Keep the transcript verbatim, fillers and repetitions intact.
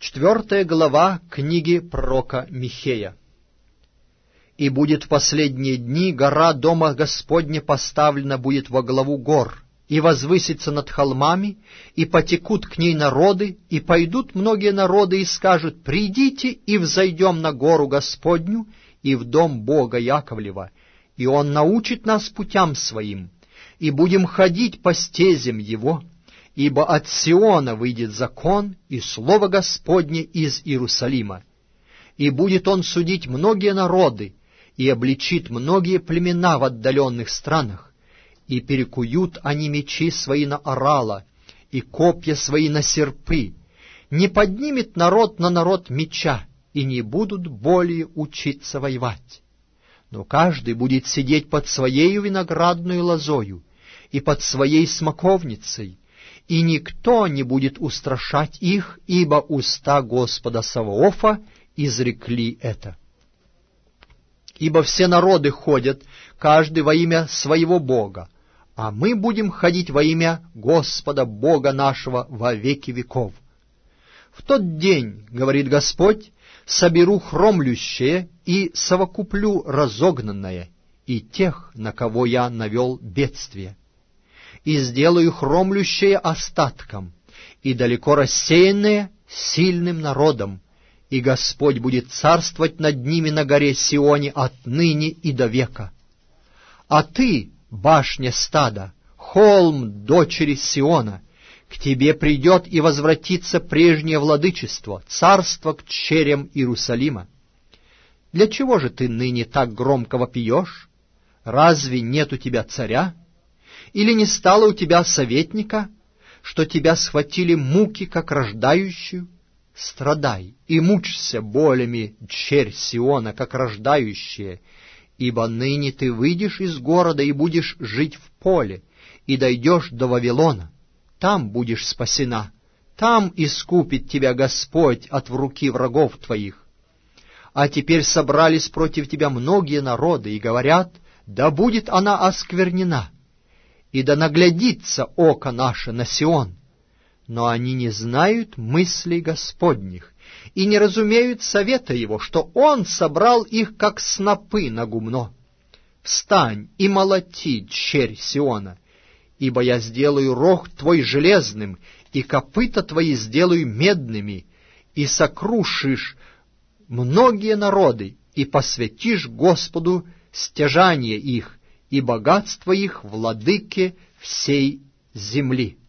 Четвертая глава книги пророка Михея. «И будет в последние дни гора Дома Господня поставлена будет во главу гор, и возвысится над холмами, и потекут к ней народы, и пойдут многие народы, и скажут: придите и взойдем на гору Господню и в дом Бога Яковлева, и Он научит нас путям Своим, и будем ходить по стезям Его. Ибо от Сиона выйдет закон и слово Господне из Иерусалима. И будет Он судить многие народы, и обличит многие племена в отдаленных странах, и перекуют они мечи свои на орала, и копья свои на серпы. Не поднимет народ на народ меча, и не будут более учиться воевать. Но каждый будет сидеть под своею виноградную лозою и под своей смоковницей, и никто не будет устрашать их, ибо уста Господа Саваофа изрекли это. Ибо все народы ходят, каждый во имя своего Бога, а мы будем ходить во имя Господа Бога нашего во веки веков. В тот день, говорит Господь, соберу хромлющее и совокуплю разогнанное, и тех, на кого я навел бедствие. И сделаю хромлющее остатком, и далеко рассеянное сильным народом, и Господь будет царствовать над ними на горе Сионе отныне и до века. А ты, башня стада, холм дочери Сиона, к тебе придет и возвратится прежнее владычество, царство к черям Иерусалима. Для чего же ты ныне так громко вопиешь? Разве нет у тебя царя? Или не стало у тебя советника, что тебя схватили муки, как рождающую? Страдай и мучься болями, черь Сиона, как рождающая, ибо ныне ты выйдешь из города и будешь жить в поле, и дойдешь до Вавилона. Там будешь спасена, там искупит тебя Господь от руки врагов твоих. А теперь собрались против тебя многие народы и говорят: да будет она осквернена, и да наглядится око наше на Сион. Но они не знают мыслей Господних и не разумеют совета Его, что Он собрал их, как снопы на гумно. Встань и молоти, черь Сиона, ибо я сделаю рог твой железным, и копыта твои сделаю медными, и сокрушишь многие народы, и посвятишь Господу стяжание их, и богатство их владыке всей земли.